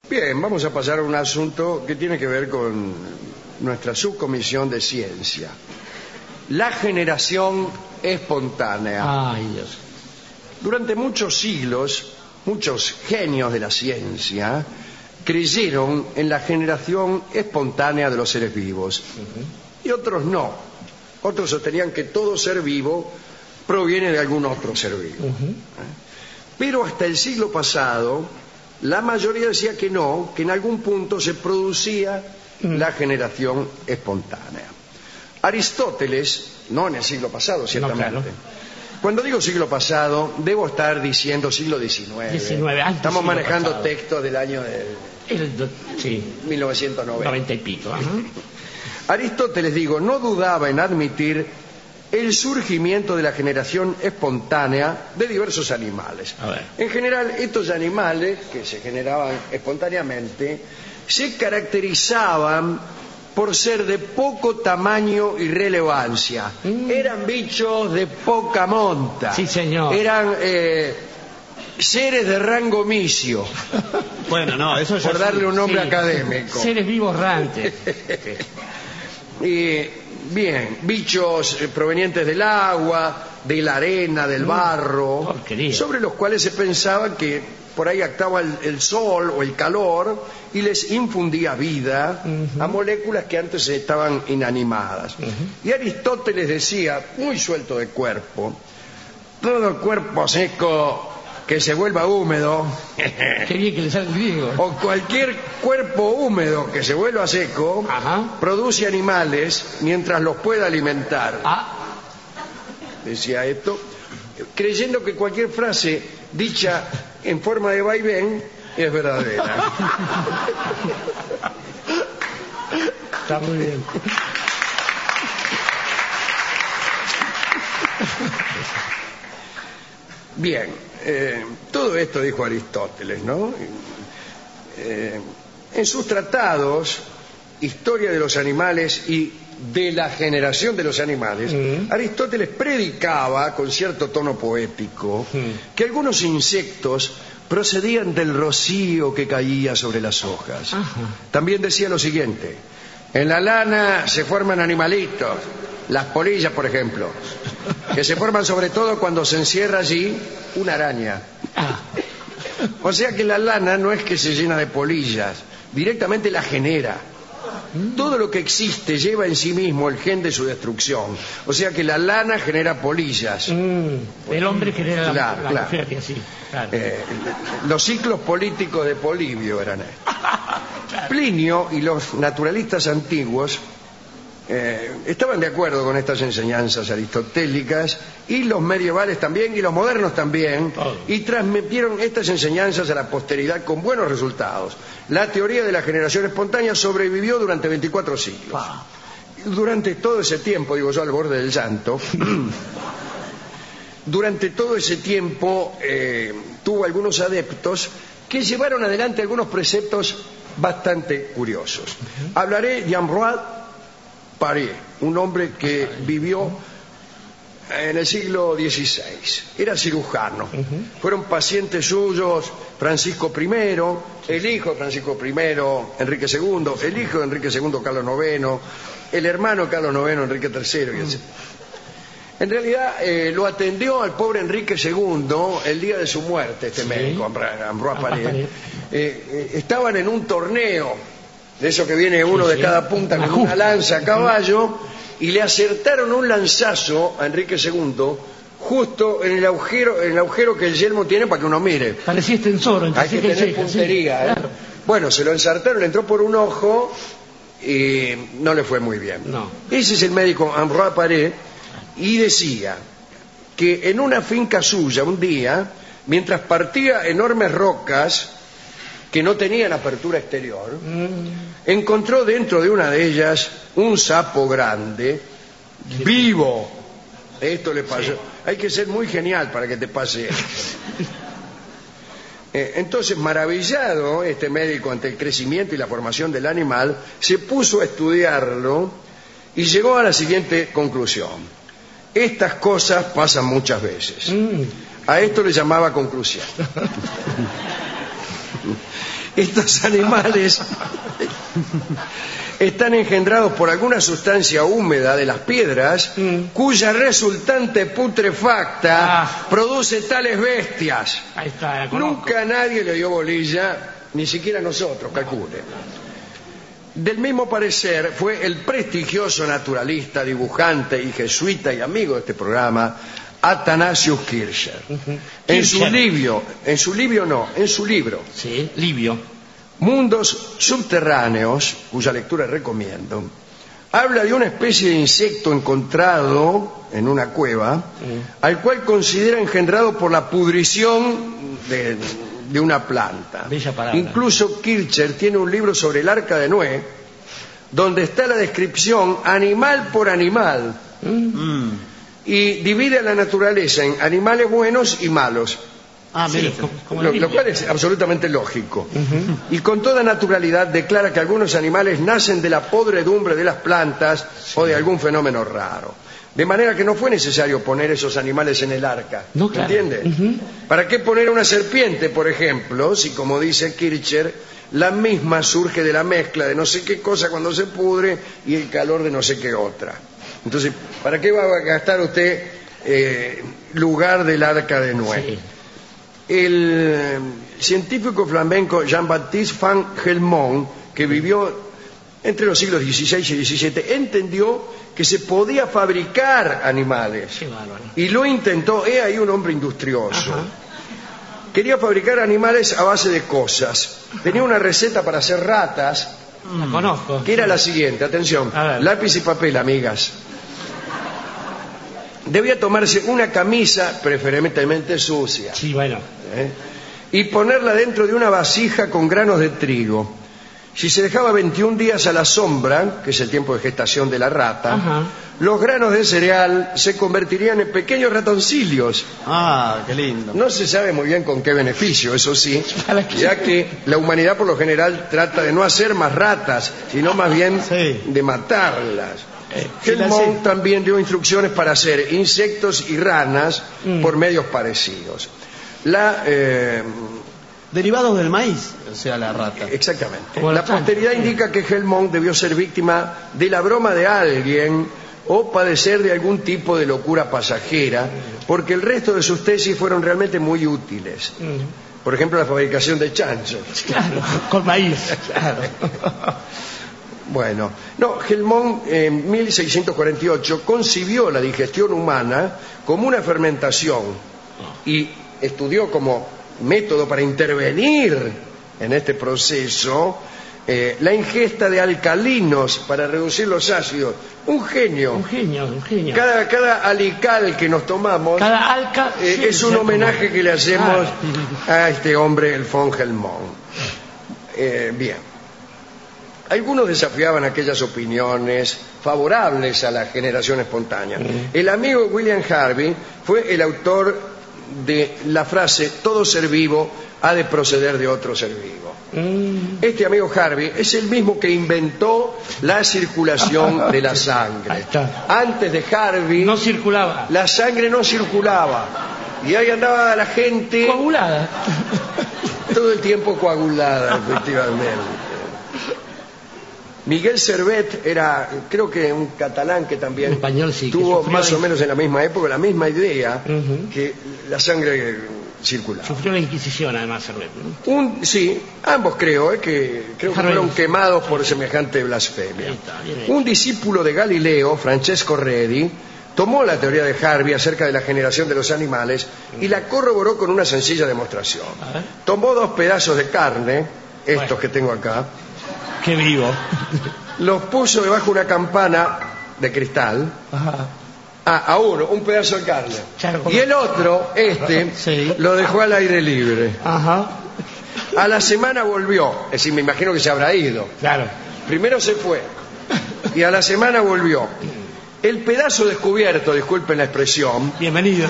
Bien, vamos a pasar a un asunto que tiene que ver con nuestra subcomisión de ciencia. La generación espontánea. Ay, Dios. Durante muchos siglos, muchos genios de la ciencia creyeron en la generación espontánea de los seres vivos. Y otros no. Otros sostenían que todo ser vivo proviene de algún otro ser vivo. Pero hasta el siglo pasado, la mayoría decía que no, que en algún punto se producía la generación espontánea. Aristóteles, no en el siglo pasado, ciertamente. No, claro. Cuando digo siglo pasado, debo estar diciendo siglo XIX. Estamos manejando pasado. Textos del año Sí, 1990. 90 y pico. Aristóteles, no dudaba en admitir el surgimiento de la generación espontánea de diversos animales. A ver. En general, estos animales, que se generaban espontáneamente, se caracterizaban por ser de poco tamaño y relevancia. Eran bichos de poca monta. Sí, señor. Eran seres de rango misio, Bueno, no, eso ya por darle un nombre Sí. académico. Seres vivos errantes. Bien, bichos provenientes del agua, de la arena, del barro, porquería. sobre los cuales se pensaba que por ahí actuaba el sol o el calor y les infundía vida a moléculas que antes estaban inanimadas. Y Aristóteles decía, muy suelto de cuerpo, todo cuerpo seco que se vuelva húmedo, Qué bien que le sale el griego. o cualquier cuerpo húmedo que se vuelva seco, Ajá. produce animales mientras los pueda alimentar. Decía esto, creyendo que cualquier frase dicha en forma de vaivén es verdadera. Está muy bien. Bien, todo esto dijo Aristóteles, ¿no? En sus tratados, Historia de los animales y de la generación de los animales, Aristóteles predicaba con cierto tono poético que algunos insectos procedían del rocío que caía sobre las hojas. También decía lo siguiente: en la lana se forman animalitos, las polillas, por ejemplo, que se forman sobre todo cuando se encierra allí una araña. O sea que la lana no es que se llena de polillas, directamente la genera. Todo lo que existe lleva en sí mismo el gen de su destrucción. O sea que la lana genera polillas. El hombre genera la Claro. mujer, que así. Claro. Los ciclos políticos de Polibio eran estos. Plinio y los naturalistas antiguos estaban de acuerdo con estas enseñanzas aristotélicas, y los medievales también, y los modernos también, y transmitieron estas enseñanzas a la posteridad con buenos resultados. La teoría de la generación espontánea sobrevivió durante 24 siglos. Durante todo ese tiempo, digo yo al borde del llanto, durante todo ese tiempo tuvo algunos adeptos que llevaron adelante algunos preceptos bastante curiosos. Hablaré de Ambroise Paré, un hombre que vivió en el siglo XVI. Era cirujano. Fueron pacientes suyos Francisco I, el hijo de Francisco I, Enrique II, el hijo de Enrique II, Carlos IX, el hermano de Carlos IX, Enrique III, etc. En realidad lo atendió al pobre Enrique II el día de su muerte, este médico, Ambroise Paré. Estaban en un torneo de eso que viene uno de cada punta con una lanza a caballo, y le acertaron un lanzazo a Enrique II justo en el agujero que el yelmo tiene para que uno mire. Parecía extensor. Hay que tener puntería. Claro. Bueno, se lo ensartaron, le entró por un ojo y no le fue muy bien. No. Ese es el médico Ambroise Paré, y decía que en una finca suya un día, mientras partía enormes rocas que no tenían apertura exterior, encontró dentro de una de ellas un sapo grande, vivo. Esto le pasó. Sí. Hay que ser muy genial para que te pase esto. Entonces, maravillado este médico ante el crecimiento y la formación del animal, se puso a estudiarlo y llegó a la siguiente conclusión: estas cosas pasan muchas veces. A esto le llamaba conclusión. Estos animales están engendrados por alguna sustancia húmeda de las piedras cuya resultante putrefacta produce tales bestias. Ahí está, la conozco. Nunca nadie le dio bolilla, ni siquiera nosotros, calcule. Del mismo parecer fue el prestigioso naturalista, dibujante y jesuita y amigo de este programa, Athanasius Kircher. En su libro Sí, Livio. Mundos subterráneos, cuya lectura recomiendo, habla de una especie de insecto encontrado en una cueva, al cual considera engendrado por la pudrición de una planta. Bella palabra. Incluso Kircher tiene un libro sobre el arca de Noé, donde está la descripción animal por animal, y divide a la naturaleza en animales buenos y malos. Mire. Sí, como la Lo Biblia. cual es absolutamente lógico. Y con toda naturalidad declara que algunos animales nacen de la podredumbre de las plantas o de algún fenómeno raro. De manera que no fue necesario poner esos animales en el arca. No, claro. ¿Entiende? ¿Para qué poner una serpiente, por ejemplo, si, como dice Kircher, la misma surge de la mezcla de no sé qué cosa cuando se pudre y el calor de no sé qué otra? Entonces, ¿para qué va a gastar usted lugar del arca de Noé? Sí. El científico flamenco Jean-Baptiste van Helmont, que vivió entre los siglos XVI y XVII, entendió que se podía fabricar animales. Qué bárbaro. Y lo intentó. He ahí un hombre industrioso. Ajá. Quería fabricar animales a base de cosas. Tenía una receta para hacer ratas, La conozco. que era la siguiente. Atención, A ver. lápiz y papel, amigas. Debía tomarse una camisa, preferentemente sucia, Sí, bueno. y ponerla dentro de una vasija con granos de trigo. Si se dejaba 21 días a la sombra, que es el tiempo de gestación de la rata, Ajá. los granos de cereal se convertirían en pequeños ratoncillos. Qué lindo. No se sabe muy bien con qué beneficio, eso sí, ¿Para qué? ya que la humanidad por lo general trata de no hacer más ratas, sino más bien Sí. de matarlas. sí, la Helmont sé. también dio instrucciones para hacer insectos y ranas por medios parecidos. Derivados del maíz, o sea, la rata. Exactamente. Como La la planta. posteridad indica que Helmont debió ser víctima de la broma de alguien o padecer de algún tipo de locura pasajera, porque el resto de sus tesis fueron realmente muy útiles. Por ejemplo, la fabricación de chanchos. Claro, con maíz. Claro. Bueno, no, Helmont en 1648 concibió la digestión humana como una fermentación y estudió como método para intervenir en este proceso la ingesta de alcalinos para reducir los ácidos. Un genio. Un genio, un genio. Cada alical que nos tomamos Cada alca... sí, es un ya homenaje como- que le hacemos Claro. a este hombre, el von Helmont. Bien. Algunos desafiaban aquellas opiniones favorables a la generación espontánea. El amigo William Harvey fue el autor de la frase todo ser vivo ha de proceder de otro ser vivo. Este amigo Harvey es el mismo que inventó la circulación de la Ahí sangre. está. Antes de Harvey, No circulaba. la sangre no circulaba. Y ahí andaba la gente Coagulada. todo el tiempo coagulada, efectivamente. Miguel Servet era, creo que un catalán que también Un español, sí, que tuvo sufrió más o la- menos en la misma época la misma idea, Ujú. que la sangre circulaba. Sufrió la Inquisición, además, Servet, ¿no? Sí, ambos creo que Harvey. fueron quemados por semejante blasfemia. Ahí está, bien hecho. Un discípulo de Galileo, Francesco Redi, tomó la teoría de Harvey acerca de la generación de los animales y la corroboró con una sencilla demostración. A ver. Tomó 2 pedazos de carne, estos Bueno. que tengo acá, Qué vivo. los puso debajo de una campana de cristal. Ajá. A uno, un pedazo de carne. Claro. Y el otro, Sí. lo dejó al aire libre. Ajá. A la semana volvió, es decir, me imagino que se habrá ido. Claro. Primero se fue y a la semana volvió. El pedazo descubierto, disculpen la expresión, Bienvenido.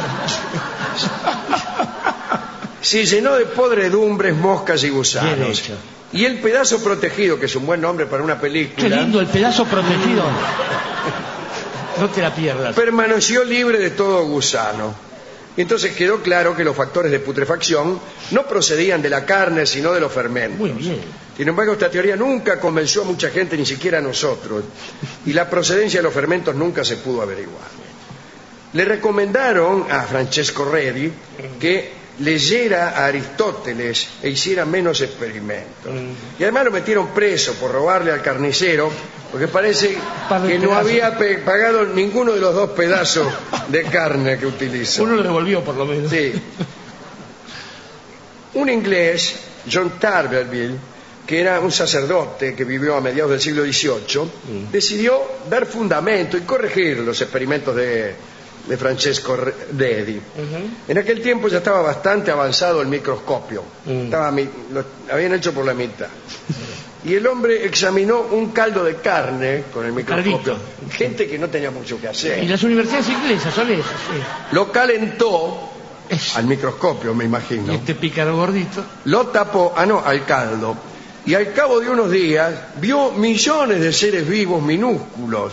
se llenó de podredumbres, moscas y gusanos. Bien hecho. Y el pedazo protegido, que es un buen nombre para una Qué película, lindo, el pedazo protegido. No te la pierdas. permaneció libre de todo gusano. Y entonces quedó claro que los factores de putrefacción no procedían de la carne, sino de los fermentos. Muy bien. Sin embargo, esta teoría nunca convenció a mucha gente, ni siquiera a nosotros, y la procedencia de los fermentos nunca se pudo averiguar. Le recomendaron a Francesco Redi que leyera a Aristóteles e hiciera menos experimentos. Y además lo metieron preso por robarle al carnicero, porque parece que no había pagado ninguno de los 2 pedazos de carne que utilizó. Uno lo devolvió, por lo menos. Sí. Un inglés, John Tarberville, que era un sacerdote que vivió a mediados del siglo XVIII, decidió dar fundamento y corregir los experimentos de Francesco Redi. En aquel tiempo ya estaba bastante avanzado el microscopio. Lo habían hecho por la mitad. Y el hombre examinó un caldo de carne con el microscopio. Gente que no tenía mucho que hacer. Y las universidades inglesas son esas, sí. Lo calentó al microscopio, me imagino. Y este pícaro gordito. Lo tapó, al caldo. Y al cabo de unos días vio millones de seres vivos minúsculos.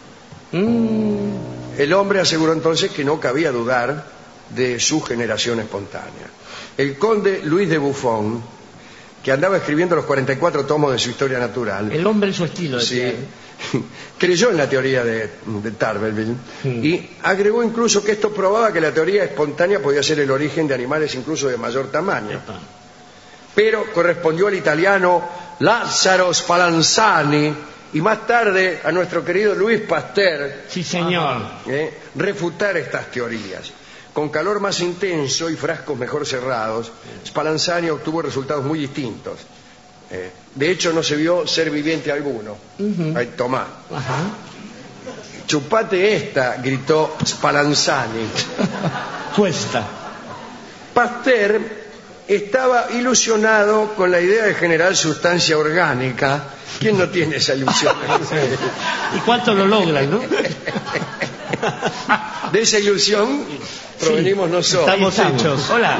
El hombre aseguró entonces que no cabía dudar de su generación espontánea. El conde Luis de Buffon, que andaba escribiendo los 44 tomos de su historia natural. El hombre en su estilo. Sí, creyó en la teoría de Tarberville y agregó incluso que esto probaba que la teoría espontánea podía ser el origen de animales incluso de mayor tamaño. Pero correspondió al italiano Lazzaro Spallanzani y más tarde a nuestro querido Luis Pasteur, sí, señor, refutar estas teorías. Con calor más intenso y frascos mejor cerrados, Spallanzani obtuvo resultados muy distintos. De hecho, no se vio ser viviente alguno. Ay, tomá. Chupate esta, gritó Spallanzani. Cuesta. Pasteur estaba ilusionado con la idea de generar sustancia orgánica. ¿Quién no tiene esa ilusión? ¿Y cuánto lo logran, no? De esa ilusión provenimos nosotros. Estamos hechos. Hola.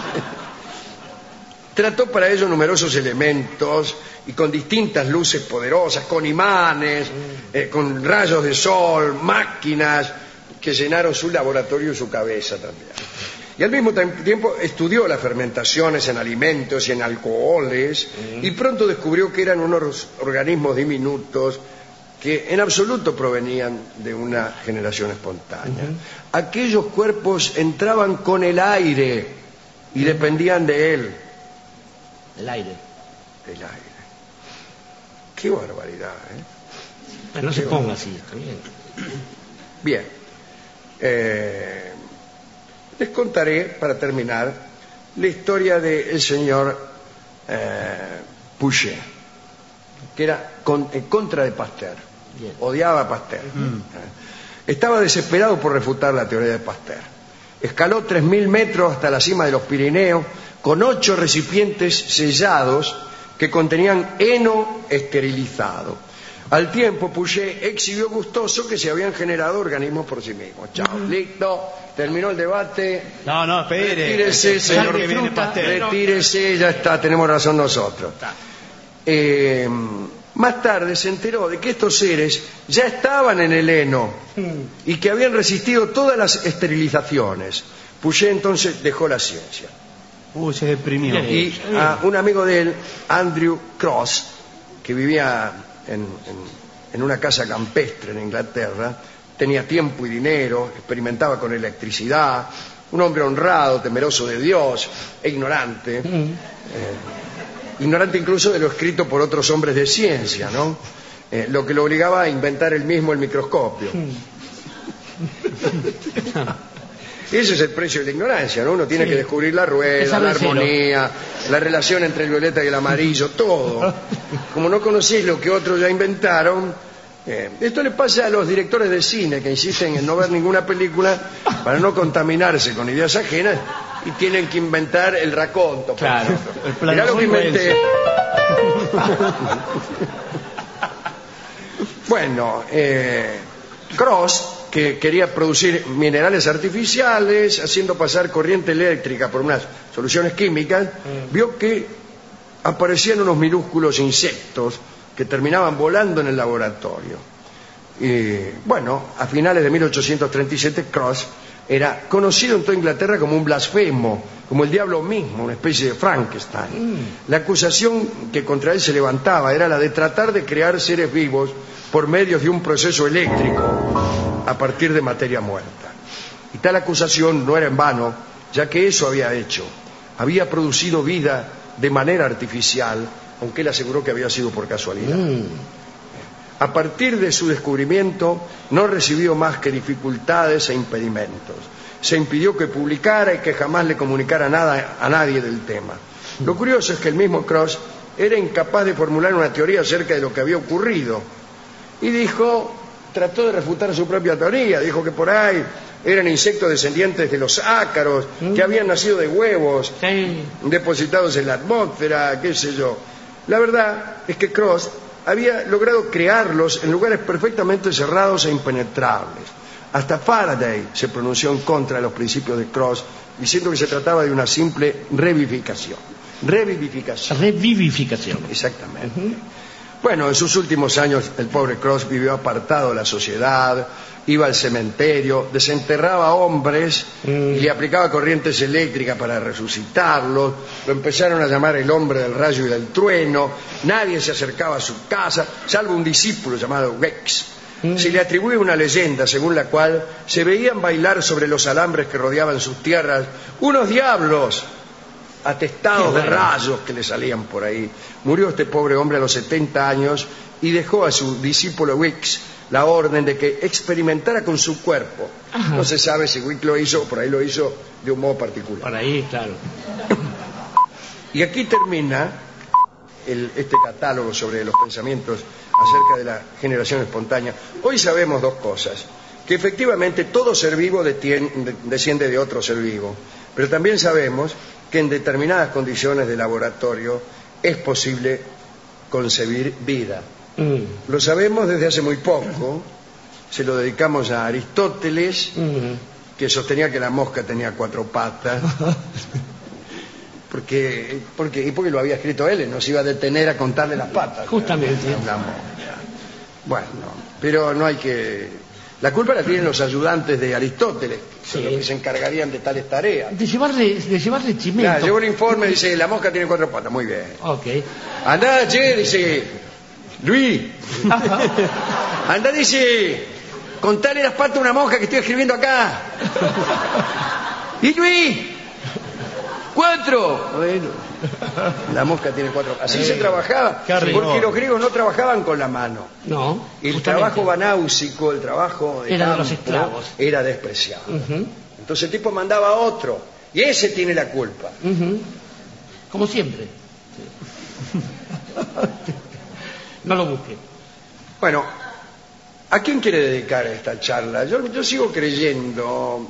Trató para ello numerosos elementos y con distintas luces poderosas, con imanes, con rayos de sol, máquinas que llenaron su laboratorio y su cabeza también. Y al mismo tiempo estudió las fermentaciones en alimentos y en alcoholes y pronto descubrió que eran unos organismos diminutos que en absoluto provenían de una generación espontánea. Aquellos cuerpos entraban con el aire y dependían de él. El aire. El aire. Qué barbaridad, ¿eh? Pero no se ponga así, está bien. Bien. Les contaré, para terminar, la historia del señor Pouchet, que era en contra de Pasteur. Bien. Odiaba a Pasteur. Estaba desesperado por refutar la teoría de Pasteur. Escaló 3.000 metros hasta la cima de los Pirineos con 8 recipientes sellados que contenían heno esterilizado. Al tiempo, Pouchet exhibió gustoso que se habían generado organismos por sí mismos. Chao, listo, terminó el debate. No, espere. Retírese, señor Fruta, retírese, ya está, tenemos razón nosotros. Más tarde se enteró de que estos seres ya estaban en el heno y que habían resistido todas las esterilizaciones. Pouchet entonces dejó la ciencia. Se deprimió. Y a un amigo de él, Andrew Cross, que vivía en una casa campestre en Inglaterra, tenía tiempo y dinero, experimentaba con electricidad, un hombre honrado, temeroso de Dios e ignorante, ignorante incluso de lo escrito por otros hombres de ciencia, ¿no? Lo que lo obligaba a inventar él mismo el microscopio. Ese es el precio de la ignorancia, ¿no? Uno tiene que descubrir la rueda, la armonía, la relación entre el violeta y el amarillo, todo. Como no conocés lo que otros ya inventaron, esto le pasa a los directores de cine que insisten en no ver ninguna película para no contaminarse con ideas ajenas y tienen que inventar el raconto. Claro. Mirá lo que inventé. Bueno, Cross, que quería producir minerales artificiales haciendo pasar corriente eléctrica por unas soluciones químicas, vio que aparecían unos minúsculos insectos que terminaban volando en el laboratorio. Y bueno, a finales de 1837 Cross era conocido en toda Inglaterra como un blasfemo, como el diablo mismo, una especie de Frankenstein. La acusación que contra él se levantaba era la de tratar de crear seres vivos por medio de un proceso eléctrico a partir de materia muerta. Y tal acusación no era en vano, ya que eso había hecho. Había producido vida de manera artificial, aunque él aseguró que había sido por casualidad. A partir de su descubrimiento no recibió más que dificultades e impedimentos. Se impidió que publicara y que jamás le comunicara nada a nadie del tema. Lo curioso es que el mismo Cross era incapaz de formular una teoría acerca de lo que había ocurrido. Y trató de refutar su propia teoría. Dijo que por ahí eran insectos descendientes de los ácaros, que habían nacido de huevos depositados en la atmósfera, qué sé yo. La verdad es que Cross había logrado crearlos en lugares perfectamente cerrados e impenetrables. Hasta Faraday se pronunció en contra de los principios de Cross, diciendo que se trataba de una simple revivificación. Revivificación. Exactamente. Bueno, en sus últimos años el pobre Cross vivió apartado de la sociedad, iba al cementerio, desenterraba hombres y le aplicaba corrientes eléctricas para resucitarlos. Lo empezaron a llamar el hombre del rayo y del trueno. Nadie se acercaba a su casa, salvo un discípulo llamado Wex. Se le atribuye una leyenda según la cual se veían bailar sobre los alambres que rodeaban sus tierras unos diablos atestados de rayos que le salían por ahí. Murió este pobre hombre a los 70 años y dejó a su discípulo Wex la orden de que experimentara con su cuerpo. Ajá. No se sabe si Wex lo hizo, por ahí lo hizo de un modo particular. Por ahí, claro. Y aquí termina este catálogo sobre los pensamientos acerca de la generación espontánea. Hoy sabemos dos cosas: que efectivamente todo ser vivo desciende de otro ser vivo, pero también sabemos que en determinadas condiciones de laboratorio es posible concebir vida. Lo sabemos desde hace muy poco. Se lo dedicamos a Aristóteles, que sostenía que la mosca tenía 4 patas. Porque lo había escrito él, no se iba a detener a contarle las patas. Justamente. Una mosca. Bueno, pero no hay que... La culpa la tienen los ayudantes de Aristóteles, que los que se encargarían de tales tareas. De llevarle chimento. Claro, llevó un informe, dice, la mosca tiene 4 patas, muy bien. Ok. Andá, che, dice, Luis. Andá, dice, contale las patas a una mosca que estoy escribiendo acá. Y Luis, 4. Bueno, la mosca tiene 4. Así se trabajaba, porque los griegos no trabajaban con la mano. No. El trabajo banáusico, el trabajo de era de los esclavos, era despreciado. Entonces el tipo mandaba a otro y ese tiene la culpa. Como siempre. No lo busque. Bueno, ¿a quién quiere dedicar esta charla? Yo sigo creyendo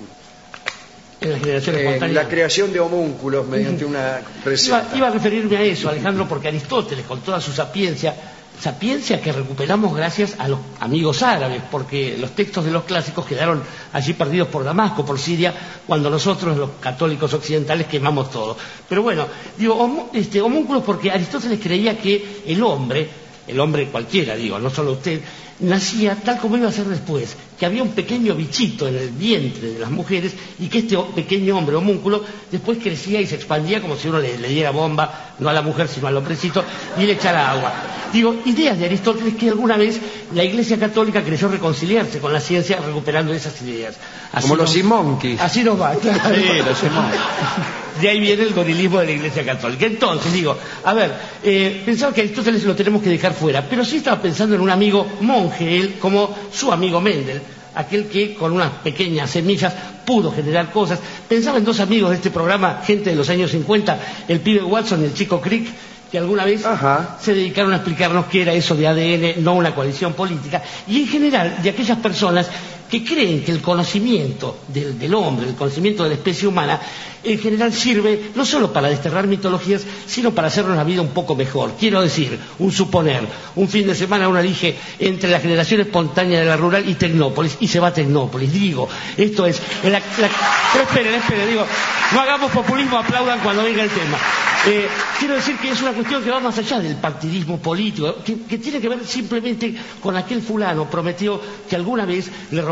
en la creación de homúnculos mediante una receta. Iba a referirme a eso, Alejandro, porque Aristóteles, con toda su sapiencia que recuperamos gracias a los amigos árabes, porque los textos de los clásicos quedaron allí perdidos por Damasco, por Siria, cuando nosotros, los católicos occidentales, quemamos todo. Pero bueno, digo homúnculos porque Aristóteles creía que el hombre cualquiera, no solo usted, nacía tal como iba a ser después, que había un pequeño bichito en el vientre de las mujeres y que este pequeño hombre homúnculo después crecía y se expandía como si uno le diera bomba, no a la mujer sino al hombrecito, y le echara agua. Ideas de Aristóteles que alguna vez la Iglesia Católica creyó reconciliarse con la ciencia recuperando esas ideas. Como los simonquis. Así nos va, claro. Sí, los simonquis. De ahí viene el gorilismo de la Iglesia Católica. Entonces, pensaba que Aristóteles lo tenemos que dejar fuera, pero sí estaba pensando en un amigo monje, él, como su amigo Mendel, aquel que con unas pequeñas semillas pudo generar cosas. Pensaba en 2 amigos de este programa, gente de los años 50, el pibe Watson y el chico Crick, que alguna vez se dedicaron a explicarnos qué era eso de ADN, no una coalición política, y en general de aquellas personas que creen que el conocimiento del hombre, el conocimiento de la especie humana, en general sirve no solo para desterrar mitologías, sino para hacernos la vida un poco mejor. Quiero decir, un fin de semana uno elige entre la generación espontánea de la rural y Tecnópolis, y se va a Tecnópolis. Esto es... Pero esperen, no hagamos populismo, aplaudan cuando venga el tema. Quiero decir que es una cuestión que va más allá del partidismo político, que tiene que ver simplemente con aquel fulano prometió que alguna vez le robó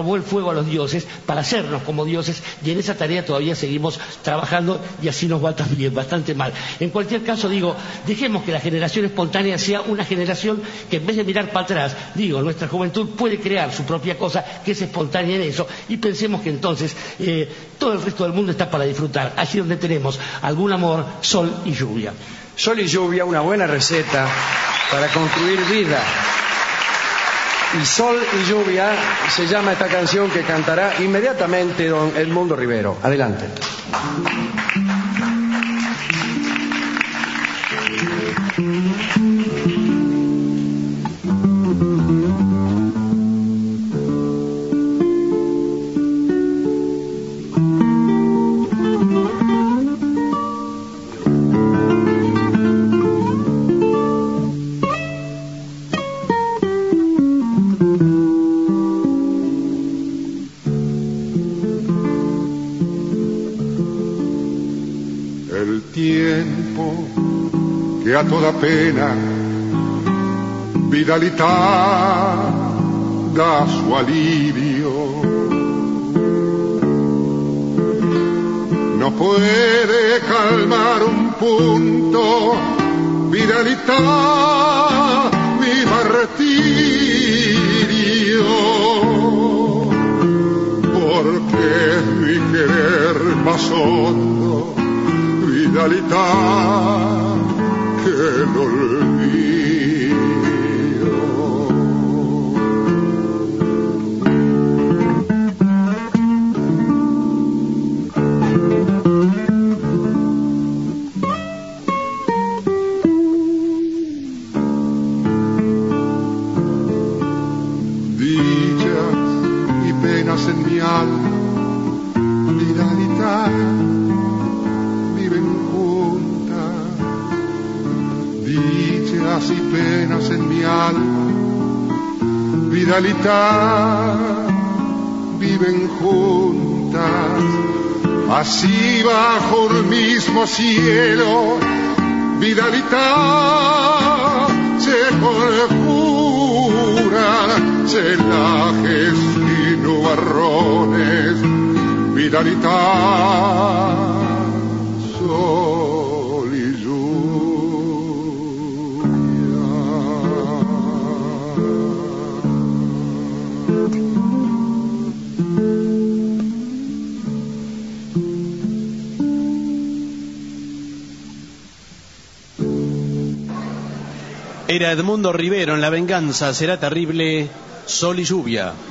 robó el fuego a los dioses para hacernos como dioses, y en esa tarea todavía seguimos trabajando y así nos va también bastante mal. En cualquier caso, digo, dejemos que la generación espontánea sea una generación que en vez de mirar para atrás, digo, nuestra juventud puede crear su propia cosa que es espontánea en eso, y pensemos que entonces todo el resto del mundo está para disfrutar, allí donde tenemos algún amor, sol y lluvia. Sol y lluvia, una buena receta para construir vida. Y Sol y lluvia se llama esta canción que cantará inmediatamente don Edmundo Rivero. Adelante. El tiempo que a toda pena vitalidad da su alivio, no puede calmar un punto, vitalidad mi martirio, porque mi querer más hondo, vitalidad que el olvido. Dichas y penas en mi alma, vitalidad dichas y penas en mi alma, vitalidad viven juntas, así bajo el mismo cielo, vitalidad se conjuran celajes y nubarrones, vitalidad sol y Era Edmundo Rivero en La venganza será terrible, Sol y lluvia.